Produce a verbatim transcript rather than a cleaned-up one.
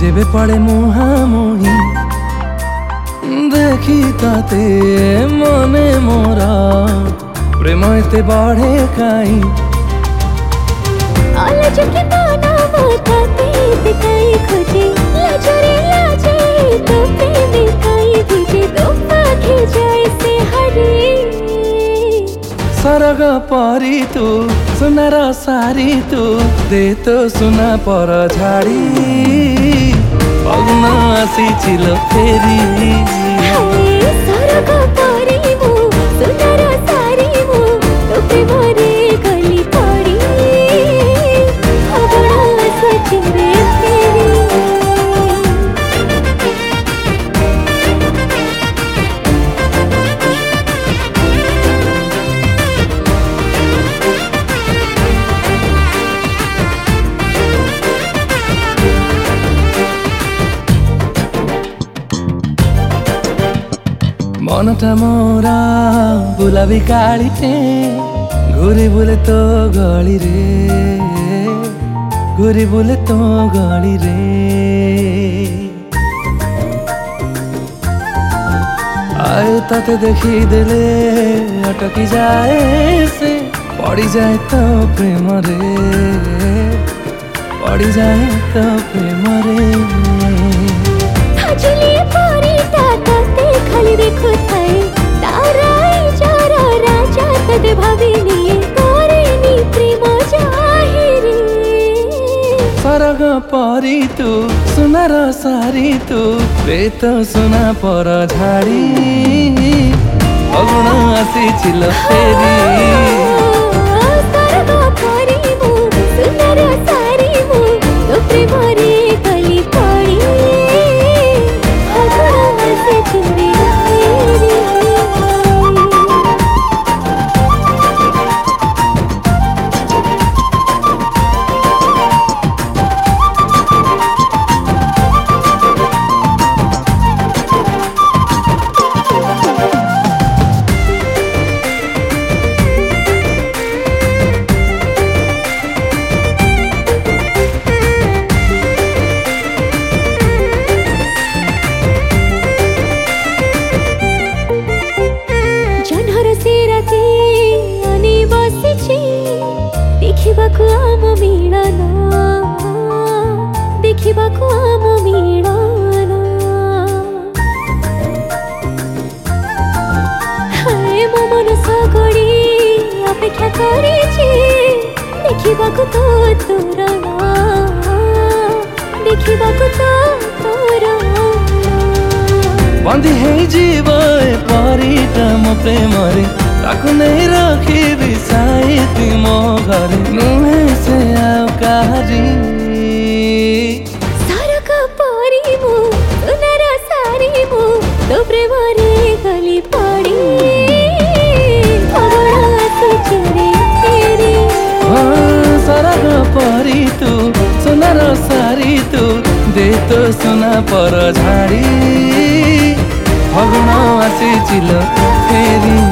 जेबे पड़े मुहामुही देखी ताते मने मोरा प्रेम एते बढ़े काई अलज के ताना बताते दिखाई खोजे लाजरे लाजे तो प्रेम काई दीजे दो आँखें जैसे हरी सरग परी तू सुनार सारी तू दे तो सुना पर झाड़ी पगना आसी चिल फेरी सरग परी मु सुनार सारी मु तो प्रेमरे गली पड़ी अगणा सचिरे फेरी मनटा मोरा बुलाबी काढ़ीटे घुरी बुले तो गली रे घुरी बुले तो गली रे आयो ताते देखी देले अटकी जाए से पड़ी जाए तो प्रेम रे पड़ी जाए तो प्रेम रे खाली देखो थाए ताराई जारा राजा तद भाविनी तोरेनी प्रेम जाहिरी सरग परी तू सुनार सारी तू प्रेत सुना पर झाड़ी अगुण आसी चिल फेरी सरग परी मु सुनार सारी मु तो प्रेमरे गली पड़ी अगुण आसी चिल देखिबाकु आम मिलन देखिबाकु आम मिलन हाय मो मन सगड़ी अपेक्षा करिछि देखिबाकु तो तोर देखिबाकु तो तोर बंदी है जीव परीटा मो प्रेम रे ताकू नहीं रखी साई मो घरे नुहे से आओ कारी सरग परी मु सुनार सारी मु तो प्रेमरे गली पड़ी अगणा सचिरे फेरी सरग परी तू सुनार सारी तू दे तो सुना पर झाड़ी अगुण आसी चिल फेरी।